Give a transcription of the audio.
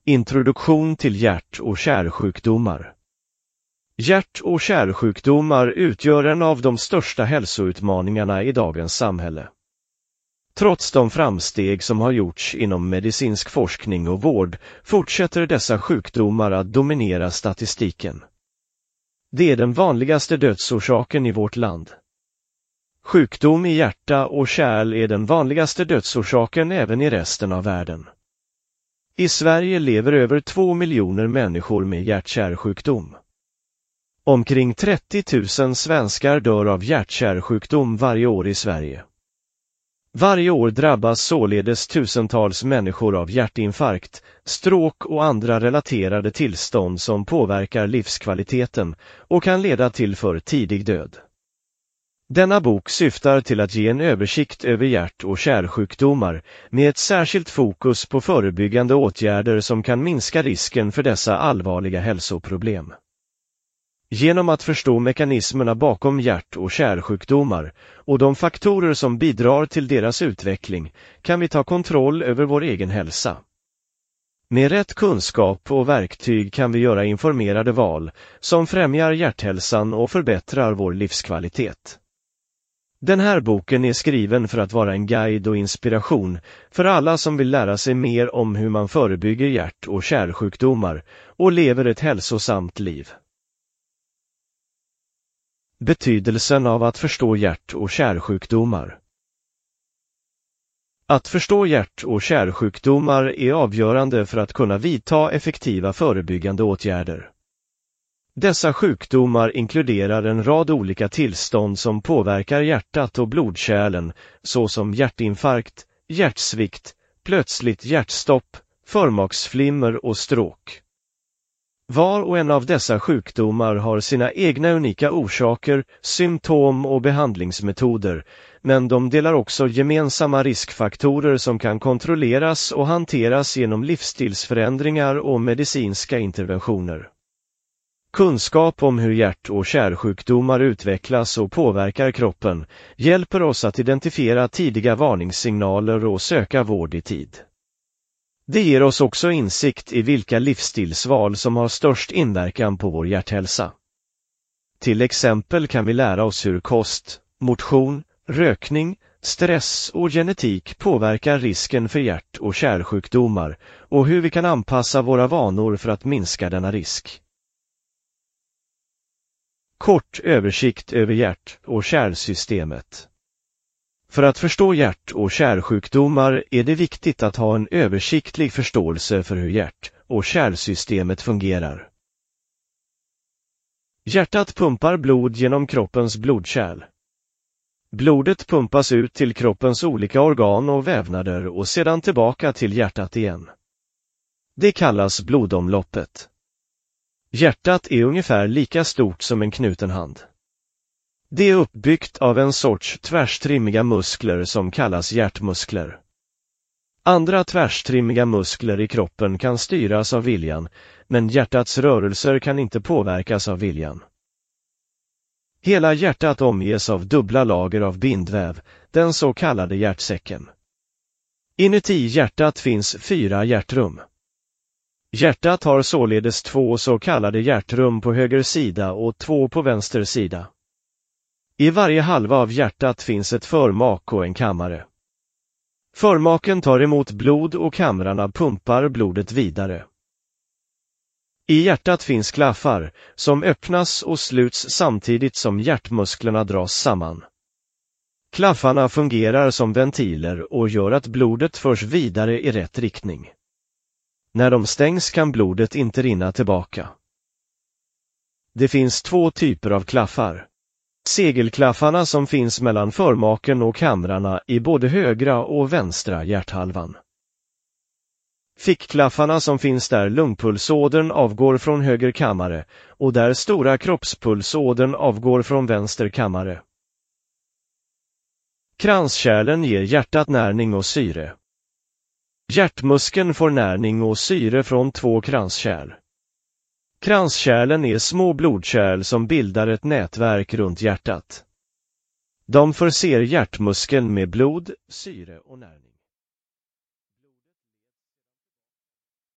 Introduktion till hjärt- och kärlsjukdomar. Hjärt- och kärlsjukdomar utgör en av de största hälsoutmaningarna i dagens samhälle. Trots de framsteg som har gjorts inom medicinsk forskning och vård fortsätter dessa sjukdomar att dominera statistiken. Det är den vanligaste dödsorsaken i vårt land. Sjukdom i hjärta och kärl är den vanligaste dödsorsaken även i resten av världen. I Sverige lever över 2 miljoner människor med hjärt-kärlsjukdom. Omkring 30 000 svenskar dör av hjärt-kärlsjukdom varje år i Sverige. Varje år drabbas således tusentals människor av hjärtinfarkt, stroke och andra relaterade tillstånd som påverkar livskvaliteten och kan leda till för tidig död. Denna bok syftar till att ge en översikt över hjärt- och kärlsjukdomar med ett särskilt fokus på förebyggande åtgärder som kan minska risken för dessa allvarliga hälsoproblem. Genom att förstå mekanismerna bakom hjärt- och kärlsjukdomar och de faktorer som bidrar till deras utveckling kan vi ta kontroll över vår egen hälsa. Med rätt kunskap och verktyg kan vi göra informerade val som främjar hjärthälsan och förbättrar vår livskvalitet. Den här boken är skriven för att vara en guide och inspiration för alla som vill lära sig mer om hur man förebygger hjärt- och kärlsjukdomar och lever ett hälsosamt liv. Betydelsen av att förstå hjärt- och kärlsjukdomar. Att förstå hjärt- och kärlsjukdomar är avgörande för att kunna vidta effektiva förebyggande åtgärder. Dessa sjukdomar inkluderar en rad olika tillstånd som påverkar hjärtat och blodkärlen, såsom hjärtinfarkt, hjärtsvikt, plötsligt hjärtstopp, förmaksflimmer och stroke. Var och en av dessa sjukdomar har sina egna unika orsaker, symptom och behandlingsmetoder, men de delar också gemensamma riskfaktorer som kan kontrolleras och hanteras genom livsstilsförändringar och medicinska interventioner. Kunskap om hur hjärt- och kärlsjukdomar utvecklas och påverkar kroppen hjälper oss att identifiera tidiga varningssignaler och söka vård i tid. Det ger oss också insikt i vilka livsstilsval som har störst inverkan på vår hjärthälsa. Till exempel kan vi lära oss hur kost, motion, rökning, stress och genetik påverkar risken för hjärt- och kärlsjukdomar och hur vi kan anpassa våra vanor för att minska denna risk. Kort översikt över hjärt- och kärlsystemet. För att förstå hjärt- och kärlsjukdomar är det viktigt att ha en översiktlig förståelse för hur hjärt- och kärlsystemet fungerar. Hjärtat pumpar blod genom kroppens blodkärl. Blodet pumpas ut till kroppens olika organ och vävnader och sedan tillbaka till hjärtat igen. Det kallas blodomloppet. Hjärtat är ungefär lika stort som en knuten hand. Det är uppbyggt av en sorts tvärstrimmiga muskler som kallas hjärtmuskler. Andra tvärstrimmiga muskler i kroppen kan styras av viljan, men hjärtats rörelser kan inte påverkas av viljan. Hela hjärtat omges av dubbla lager av bindväv, den så kallade hjärtsäcken. Inuti hjärtat finns 4 hjärtrum. Hjärtat har således 2 så kallade hjärtrum på höger sida och 2 på vänster sida. I varje halva av hjärtat finns ett förmak och en kammare. Förmaken tar emot blod och kamrarna pumpar blodet vidare. I hjärtat finns klaffar, som öppnas och sluts samtidigt som hjärtmusklerna dras samman. Klaffarna fungerar som ventiler och gör att blodet förs vidare i rätt riktning. När de stängs kan blodet inte rinna tillbaka. Det finns 2 typer av klaffar. Segelklaffarna som finns mellan förmaken och kamrarna i både högra och vänstra hjärthalvan. Fickklaffarna som finns där lungpulsådern avgår från höger kammare och där stora kroppspulsådern avgår från vänster kammare. Kranskärlen ger hjärtat näring och syre. Hjärtmuskeln får näring och syre från 2 kranskärl. Kranskärlen är små blodkärl som bildar ett nätverk runt hjärtat. De förser hjärtmuskeln med blod, syre och näring.